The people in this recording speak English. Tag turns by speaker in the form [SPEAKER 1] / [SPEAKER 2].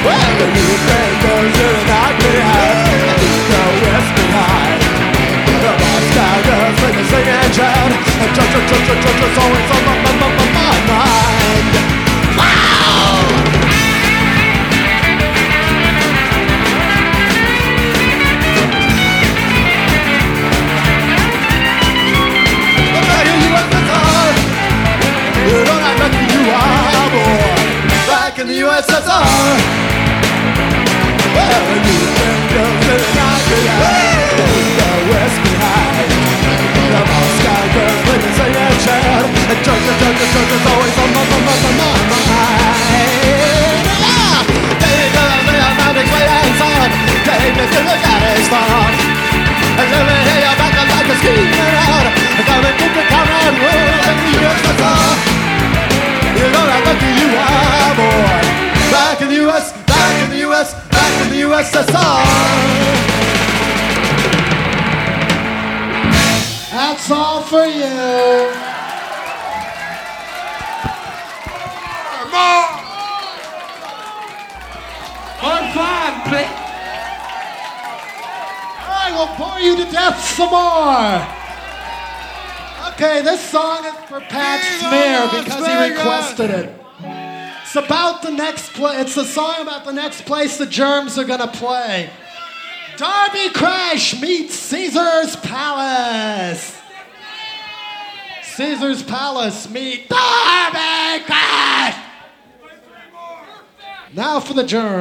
[SPEAKER 1] Well, you think there's really not behind. I think the West behind. The Moscow girls make me sing and shout. And just always on my mind. Wow! You don't act like you are, boy. Back in the USSR. Well, you think you're living out behind. The West behind. The Moscow girls make me sing and shout. And just always on my mind. They tell me I'm out of way and son. Take me to the daddy's farm. And let me hear you back like a scheming out. And come and get the camera and roll in the USSR. You know how lucky you are, boy. Back in the US, back in the US, back in the USSR.
[SPEAKER 2] That's all for you.
[SPEAKER 3] More fun, please.
[SPEAKER 2] I will bore you to death some more. Okay, this song is for Pat Smear because he requested it. It's about the next It's a song about the next place the Germs are gonna play. Darby Crash meets Caesar's Palace. Caesar's Palace meet Darby Crash. Now for the Germs.